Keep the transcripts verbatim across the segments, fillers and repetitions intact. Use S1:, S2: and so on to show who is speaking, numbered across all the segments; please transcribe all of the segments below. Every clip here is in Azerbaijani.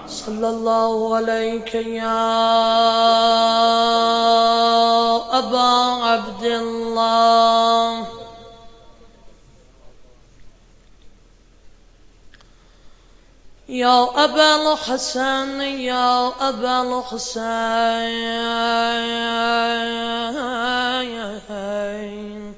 S1: صلى الله عليك يا أبا عبد الله يا أبا الحسن يا أبا الحسين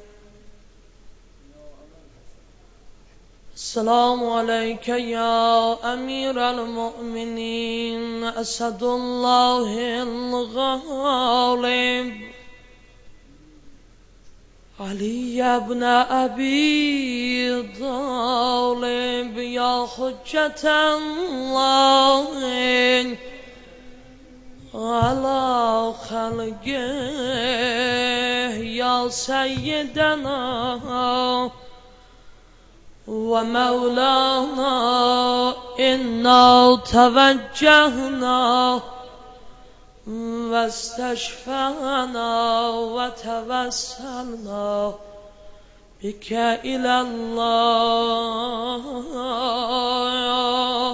S1: السلام عليك يا أمير المؤمنين أسد الله الغالب علي بن أبي طالب يا حجة الله على خلقه يا سيدنا ومولانا إنا توجهنا واستشفعنا وتوسلنا بك إلى الله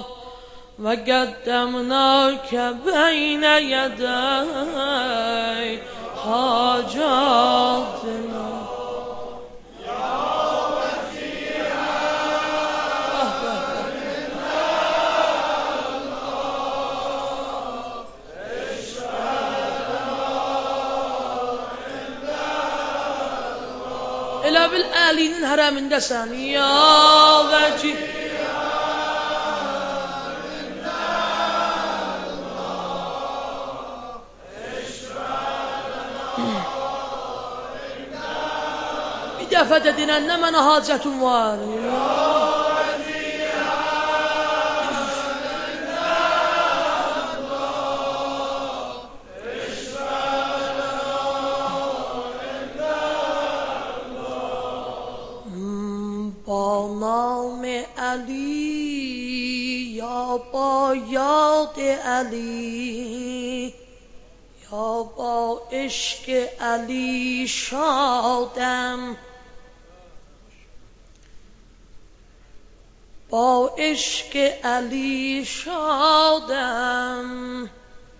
S1: وقدمناك بين يدي حاجاتنا إلى بالآلين هرم دسان يا وجه بدافة دينا من حاجة واري علی یا با یاد علی یا با عشق علی شادم با عشق علی شادم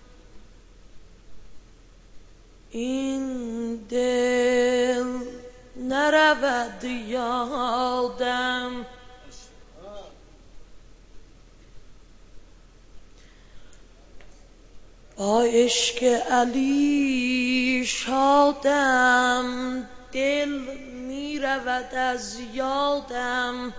S1: این دل نرود یادم با عشق علی شادم دل می رود از یادم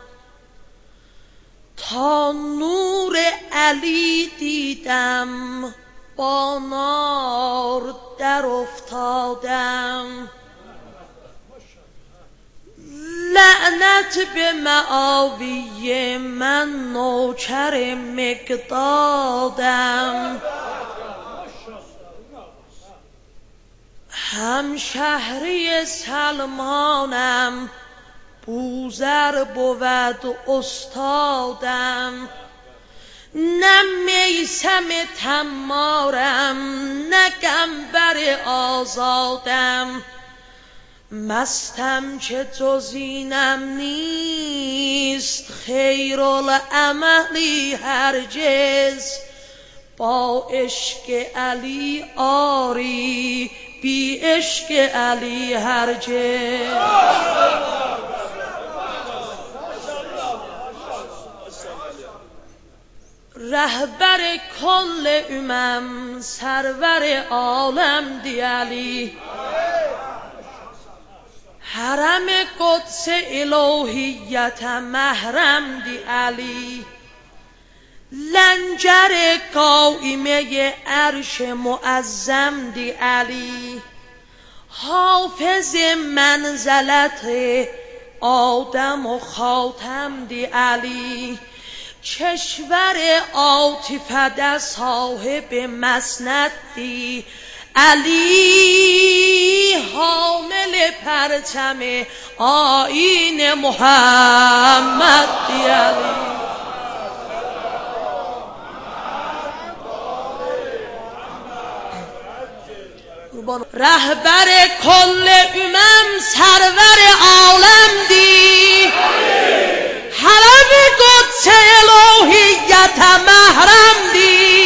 S1: تا نور علی دیدم با نار در افتادم لعنت به معاویه من نوکر مقدادم همشهری سلمانم بوذر بود استادم نه میثم تمارم نه گنبر آزادم مستم که جز اینم نیست خیرالعملی هرگز با عشق علی آری بی عشق علی هرگز رهبر کل امم سرور عالم دی علی حرم قدس الوهیت محرم دی علی لنجر قائمه عرش معظم دی علی حافظ منزلت آدم و خاتم دی علی کشور عاطفه صاحب مسند دی علی حامل پرچم آیین محمد دی علی رهبر کل امم سرور عالم دی حرم قدس الوهیت محرم دی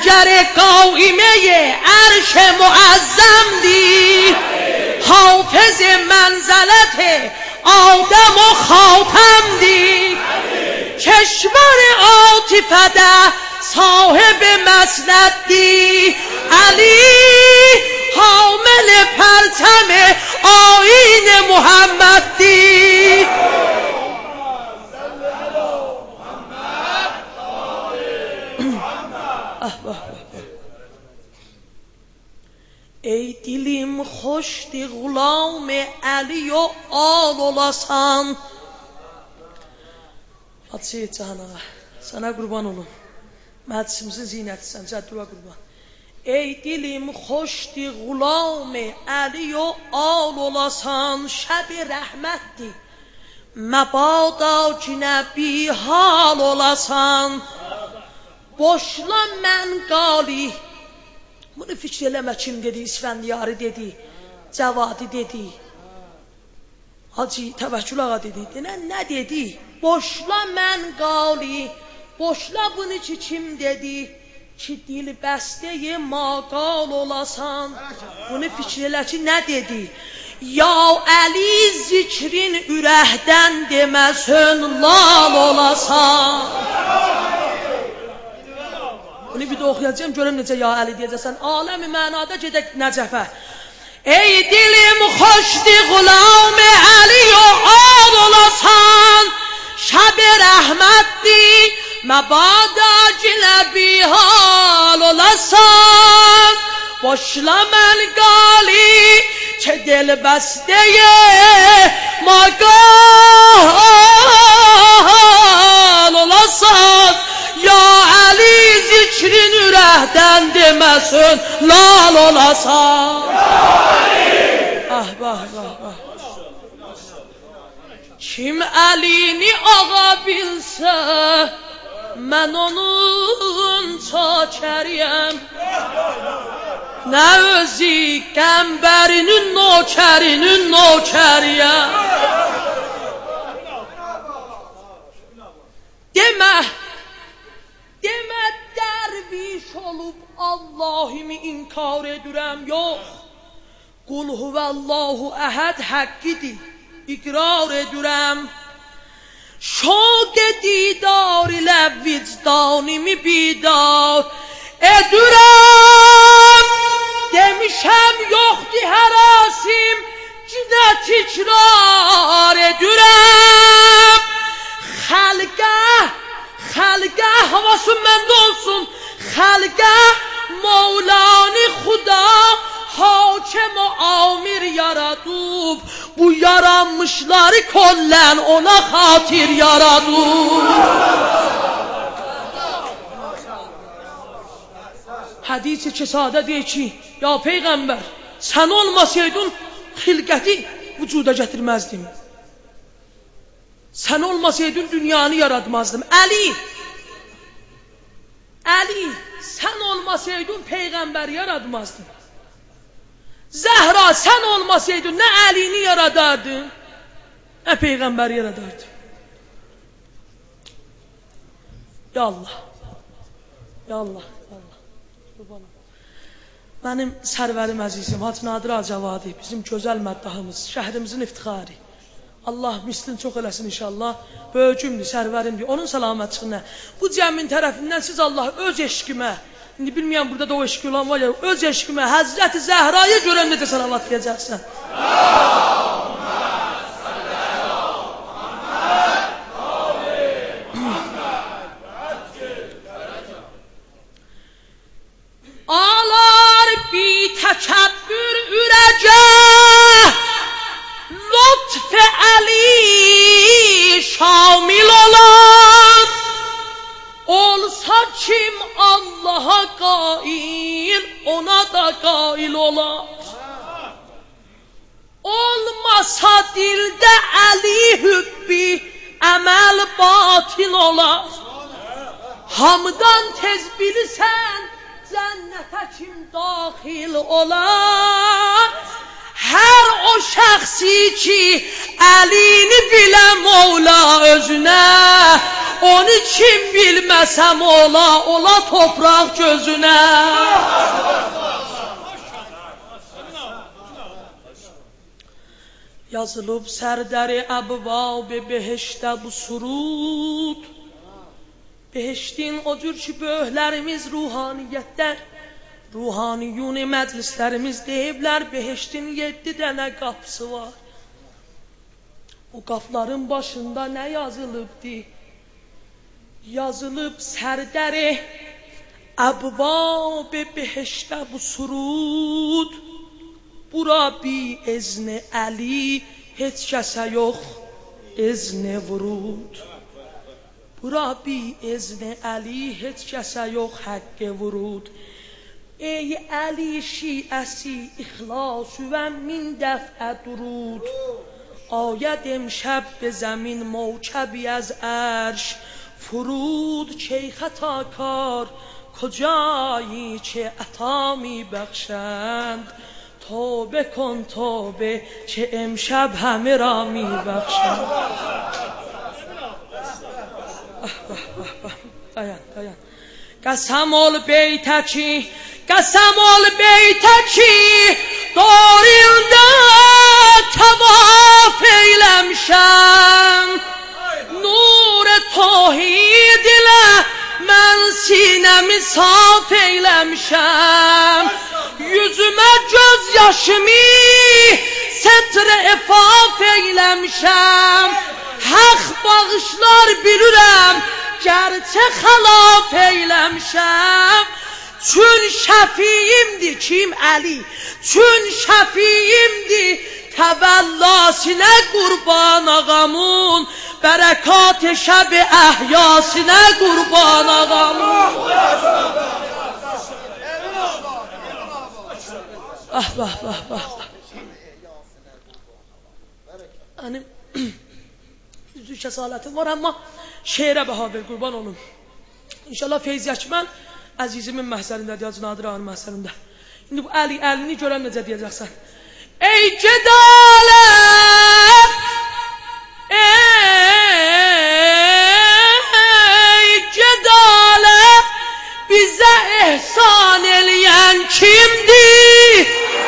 S1: لشکر قائمه عرش معظم دی، حافظ منزلت آدم و خاتم دی، کشور عاطفه صاحب مسند دی، علی حامل پرچم آیین محمد دی. ای دلیم خوشتی غلام علی و آل olasın. Hatice Cahan ağa, sana kurban olun. Məhdisimizin zinətisən, Cəddura qurban. Ey dilim xoşdiğulam-ı Əli o al olasan, şəb-i rəhmətdir. Məbada cinə bihal olasan. Boşla mən qali. Bunu fikr eləmə kim dedi, İsfəndiyarı dedi, Cəvadi dedi, Hacı Təvəkkül ağa dedi. Nə, nə dedi? Boşla mən qali. Boşla bunu ki kim dedi ki dil bəstəyi maqal olasan. Bunu fikir elə ki nə dedi? Ya Əli zikrin ürəkdən deməsin lal olasan. Bunu bir də oxuyacağım, görüm necə ya Əli deyəcəksən. Aləmi mənada gedək Nəcəfə. Ey dilim xoşdiğulam-ı Əli o al olasan, şəb-i rəhmətdir. Məbada gilə bihal olasan. Boşla mən qali ki dil bəstəyə maqal olasan. Ya Əli zikrin ürəkdən deməsin lal olasan. Ah bah bah bah. Kim Əlini ağa bilsə, mən onun çakəriyəm. Nə özü qəmbərinin nokərinin nokəriyəm. Demə, demə dərviş olub Allah'ımı inkar edirəm, yox. Qul huvəllahu əhəd həqqidir, iqrar edirəm. Şoq didar ilə vicdanımı bidar edirəm. Demişəm yoxdur hərasim, cinə tikrar edirəm. Xəlqə, xəlqə havasın məndə olsun. Xəlqə Mevlani Xuda hakem o amir yaradıb, bu yaranmışları kollen ona hatir yaradıb. Hadis-i kesade deyir ki, ya Peygamber, sen olmasaydın xilqəti vücuda getirmezdim. Sen olmasaydın dünyanı yaratmazdım. Ali, Ali, sen olmasaydın Peygamber yaratmazdın. Zəhra, sen olmasaydın ne Ali'ni yaradardın, ne Peygamber yaradardın. Ya Allah, ya Allah, ya Allah. Benim sərvərim əzizim, Hacı Nadir Acavadi, bizim gözəl məddahımız, şəhrimizin iftixarı. Allah mislin çox eləsin inşallah. Böyükümdür, sərvərimdir. Onun salamətliyinə. Bu cəmin tərəfindən siz Allah öz eşqimə, indi bilməyəm burada da o eşqi olan var ya, öz eşqimə Həzrəti Zəhra'yı görən necə salavat deyəcəksən. Alar bi təkəbbür ürəcə lütf Ali şamil olan. Olsa kim Allah'a qail, ona da qail olar. Olmasa dildə Ali hübbi, əməl batil olar. Hamdan tez bilsən, cənnətə kim daxil olar. Hər o şəxsi ki, əlini bilə Mevla özünə, onu kim bilməsəm ola, ola topraq gözünə. Yazılıb sərdəri əbvab-ı behişdə bu surud. Behiştin o cür ki, böyüklərimiz ruhaniyyətdə, ruhaniyuni məclislərimiz deyiblər, behiştin yeddi dənə qapısı var. O qapıların başında nə yazılıbdı? Yazılıb sərdəri əbvab-ı behişdə bu surud. Bura bi izni Əli heç kəsə yox izni vurud. Bura bi izni Əli heç kəsə yox haqqı vurud. Ey Əli şiəsi ixlas və min dəfə durud. Ayəd imşəb به زمین موکبی از عرش فرود. کی خطاکار کجایی که عطا می بخشند. توبه کن توبه که امشب همه را می بخشند. dayan dayan. قسم البیتکی قسم البیتکی دارنده تواف eyləmişəm. Nur توحید ilə mən sinəmi saf eyləmişəm. Yüzümə göz yaşımı setr efaf eyləmişəm. Haq bağışlar bilirəm, gerçə xalaf eyləmişəm. Çün şəfiimdir kim Əli, çün şəfiimdir təvəllasinə qurban ağamın, bərəkat şəb əhyasinə qurban ağamın. Ah bah bah bah. Hani yüzü kəsalətim var, amma şeirə bəha ver, qurban olun. İnşallah Feyz Yəkmən əzizimin məhzərindədir, Hacı Nadir ağanın məhzərində. İndi bu əli, əlini görəm necə deyəcəksən. Ey gedalət, ey gedalət, bizə ehsan eləyən kimdir?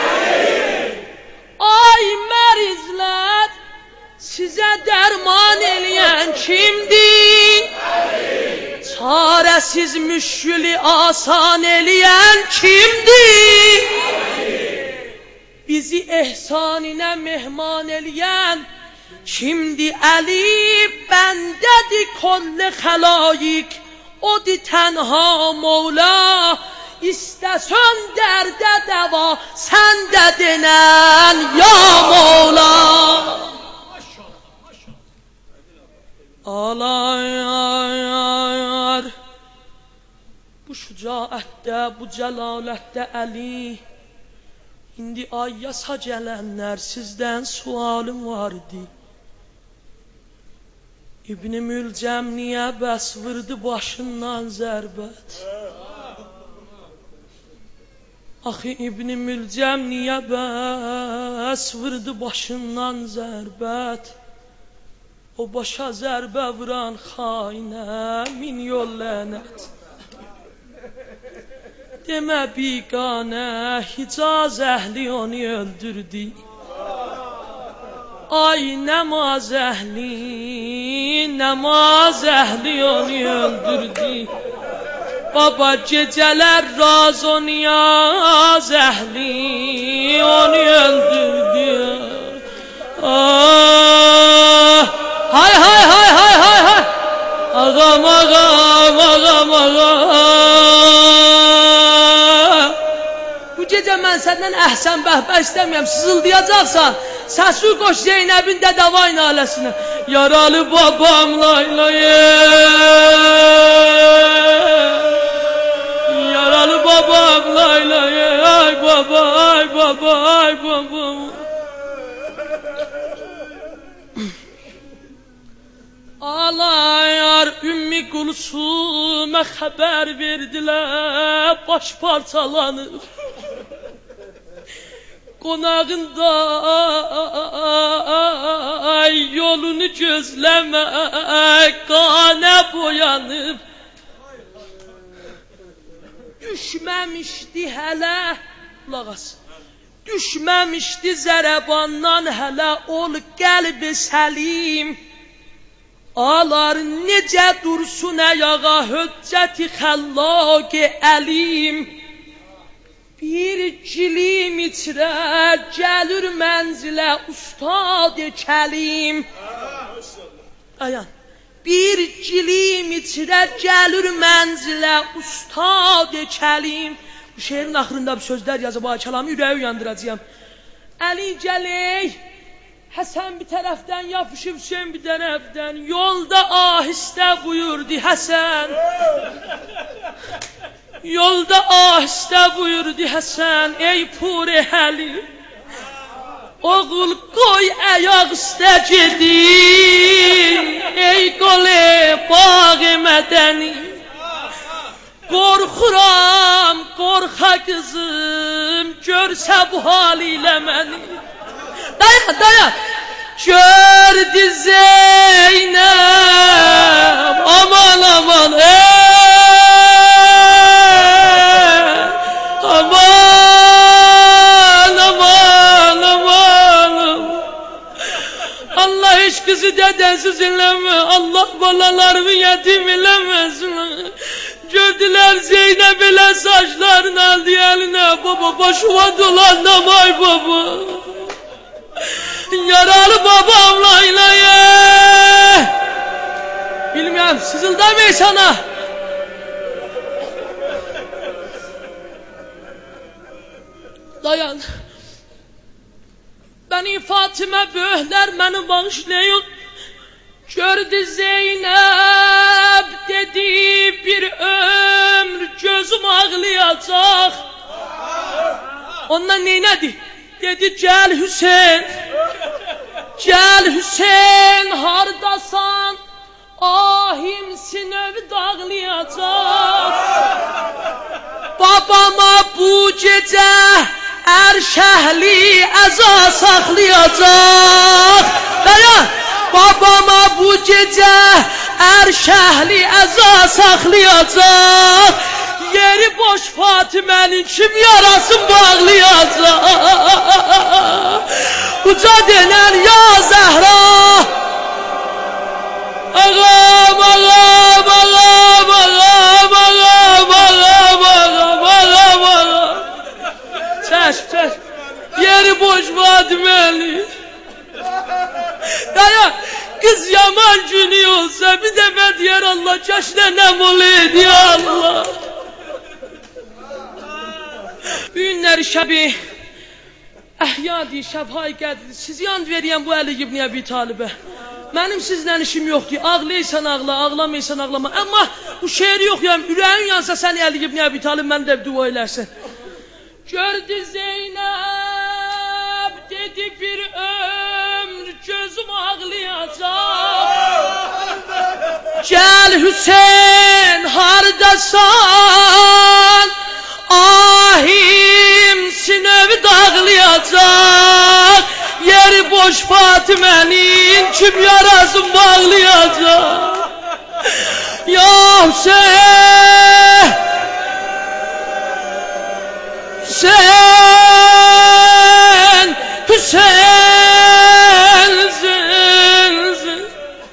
S1: Ay mərizlər, sizə dərman eləyən kimdir? Çarəsiz müşkülü asan eləyən kimdir? Bizi ehsanine mehman eləyən kimdir? Əli bəndədir kolle xəlaik, odir tənha Mevla. İstəsən dərdə dəva, sən də denən ya Mevla. Alayar bu şücaətdə, bu cəlalətdə Əli. İndi ay yasa gələnlər, sizdən sualım vardı. İbn-i Mülcəm niyə bəs vurdu başından zərbət? Axı İbn-i Mülcəm niyə bəs vurdu başından zərbət? O başa zərbə vuran xainə min yol lənət. Demə biqanə Hicaz əhli onu öldürdü. Ay namaz əhli, namaz əhli onu öldürdü. Baba gecələr raz o niyaz əhli onu öldürdü. Ah, hay hay hay hay hay hay. Ağam ağam ağam ağam. Bu gecə mən səndən əhsən bəhbə istəməyəm, sızıldayacaqsan. Səsi qoş Zeynəbin dədavay naləsinə. Yaralı babam lay lay. Yaralı babam lay lay. Ay baba ay baba ay baba. Alayar Ümmü Kulsum'a xəbər verdilər, baş parçalanır. Qonağında yolunu gözləmə, qanə boyanıb. Düşməmişdi hələ, qulaq as, düşməmişdi zərəbandan hələ ol qəlbi səlim. Alar necə dursun əyağa höccəti xəllaq-ı əlim. Bir cilim içrə gəlir mənzilə ustad-ı kəlim. Ayan. Bir cilim içrə gəlir mənzilə ustad-ı kəlim. Bu şeirin axırında bir sözlər yazıb, bu kəlamı ürəyi uyandıracağım. Əli gələk, Həsən bir tərəfdən yapışıb Hüseyin bir tərəfdən. Yolda ahistə buyurdu Həsən. Yolda ahistə buyurdu Həsən. Ey puri həli, oğul qoy ayaq üstə gedin. Ey qole bağı mədəni, qorxuram qorxa qızım, görsə bu hal ilə məni. Dayan, dayan. Gördü Zeynep, aman aman, ey, aman aman aman. Allah hiç kızı dedesiz eleme, Allah balalarımı yetim eləmesin. Gördüler Zeynep ile saçlarını aldı eline, baba başıma dolanamay baba. Yaralı babamla ilaye. Bilmem, sızıldamayın sana. Dayan. Beni Fatime böhler, beni bağışlayın. Gördü Zeynep, dedi bir ömür gözüm ağlayacak. Ondan neynedi? Dedi gel Hüseyin, gel Hüseyin, hardasan ahim sinöv dağlayacak. Babama bu gece erşehli eza saklayacak. Dayan. Babama bu gece erşehli eza saklayacak. Yeri boş Fatime'nin kim yarasın bağlayacak. Uca denen ya Zehra. Ağam, ağam, ağam, ağam, ağam, ağam, ağam, ağam, ağam. Çeş, çeş. Yeri boş Fatime'nin. Dayan. Kız yaman günü olsa bir de ben diğer Allah çeşnenem olaydı ya Allah. Günler şəbi əhyadi şəbhay qədir. Siz yand veriyəm bu Əli ibn Əbi Talibə. Mənim sizlə işim yoxdur. Ağlayırsan ağla, ağlamayırsan ağlama. Amma bu şeiri yoxuyam. Ürəyin yansa sən Əli ibn Əbi Talib mən də dua eləsən. Gördü Zeynep, dedi bir ömür gözüm ağlayacak. Gel Hüseyin hardasan, ahim sinöv dağlayacak. Yeri boş Fatime'nin kim yarasın bağlayacak. Ya Hüseyin, Hüseyin, Hüseyin, Hüseyin.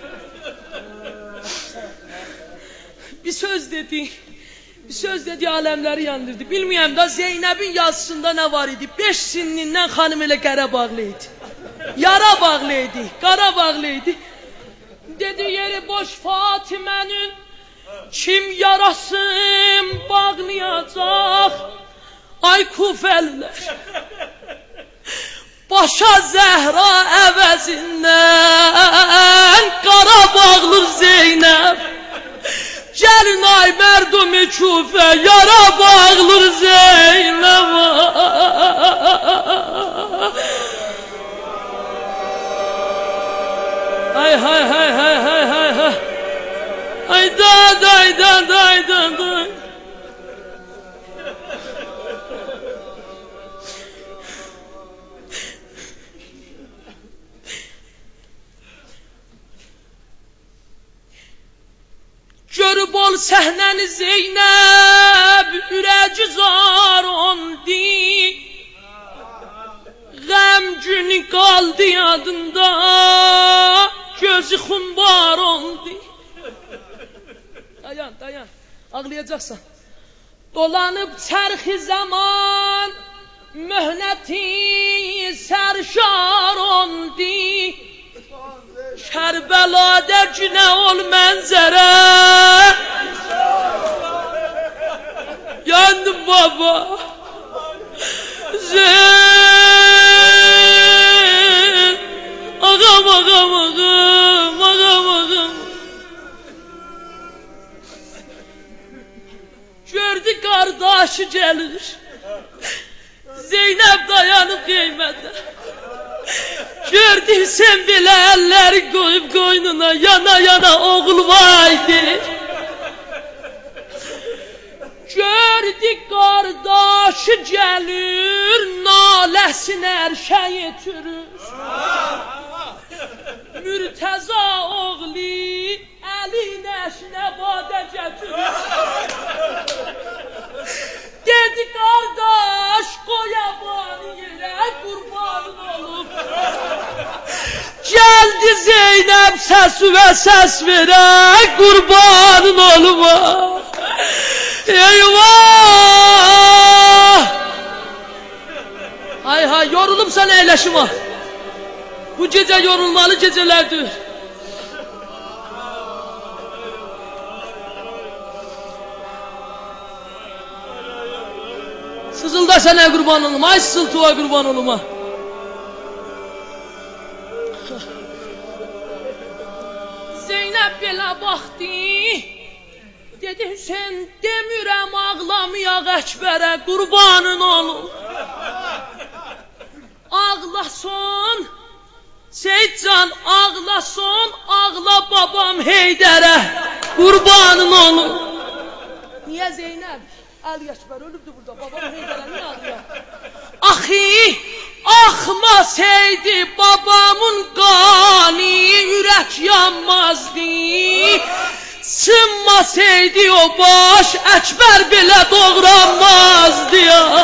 S1: Bir söz dedi. Bir söz dedi alemleri yandırdı. Bilmeyem da Zeynep'in yazısında ne var idi? Beş sinninden hanım ile qara bağlıydı. Yara bağlıydı, qara bağlıydı. Dedi yeri boş Fatime'nin kim yarasın bağlayacak. Ay kufeller. Başa Zehra əvəzindən qara bağlı Zeynep. Gəlin ay mərdumi Küfə, yara bağlır Zeynep. Ay hay hay hay hay hay hay. Ay da day da day da day. Səhnəni Zeynəb ürəci zar oldu, Qəmgün qaldı yadında, gözü xumbar oldu. Dayan, dayan, ağlayacaqsan. Dolanıb çərxi zaman, möhnəti sərşar oldu. Kərbəladə günə ol mənzərə, yandım baba. Zeyn, ağam, ağam, ağam, ağam, ağam. Gördü qardaşı gəlir, Zeynəb dayanıb qeymədə. Gördü sen belə əlləri qoyub qoynuna, yana yana oğul vaydı. Gördü qardaşı gəlir, naləsin ərşəy etürür. Mürtəza oğli əlin əşinə badə gətirir. Dedi qardaş qoyabanı yerə qurbanın olub. Gəldi Zeynəb səsi və səs verə qurbanın olub. Eyvah! Hay hay, yorulubsan əyləşim var. Bu gecə yorulmalı gecələrdir. Sızılda sənə qurban olum, ay sızıltıva qurban olum ha. Zeynəb belə baxdı, dedi Hüseyin demirəm ağlamayaq Əkbərə qurbanın olum. Ağlasın, Seyidcan ağlasın, ağla babam Heydərə qurbanın olum. Niyə Zeynəb? Əli Əkbər ölübdür burada, babam Heydərə niyə ağlayaq? Axı, axmasaydı babamın qani ürək yanmazdı. Sınmasaydı o baş Əkbər belə doğranmazdı.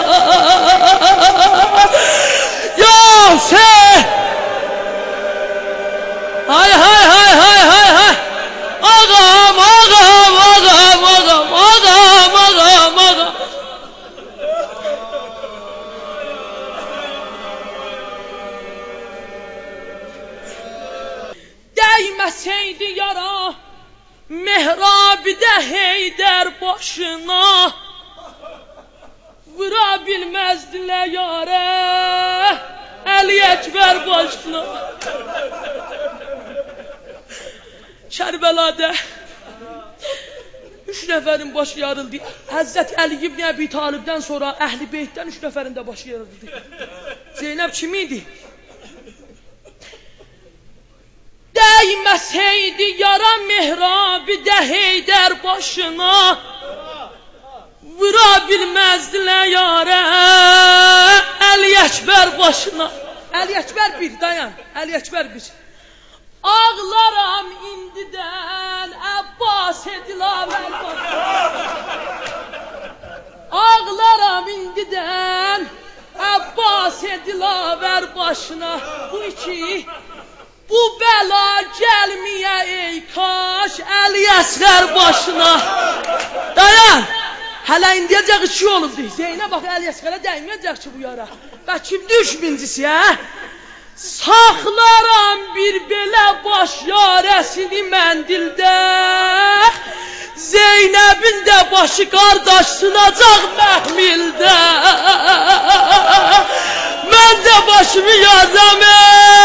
S1: Ya Hüseyin! Hay hay hay hay hay hay! Ağam, ağam, ağam, ağam, ağam, ağam, ağam. Dəyməsəydi yara, mehrabidə Heydər başına, vura bilməzdilər yara, Əli Əkbər başına. Kərbəladə üç nəfərin başı yarıldı. Həzrət Əli ibn Əbi Talibdən sonra Əhl-i Beytdən üç nəfərin də başı yarıldı. Zeynəb kim idi? Dəyməsəydi yara mehrabidə Heydər başına, vura bilməzdilər yara Əli Əkbər başına. Əli Əkbər bir, dayan, Əli Əkbər bir. Ağlaram indidən Əbbas edilavər başına. Ağlaram indidən Əbbas edilavər başına. Bu iki, bu bəla gəlməyə ey kaş Əli Əsğər başına. Dayan, hələ indiyəcək iki olubdur. Zeynə bax, Əli Əsğərə dəyməyəcək ki bu yara. Və kimdir üç birincisi, hə? Saxlaram bir belə baş yarəsini məndildə, Zeynəbin də başı qardaş sınacaq məhmildə. Mən də başımı yaram ey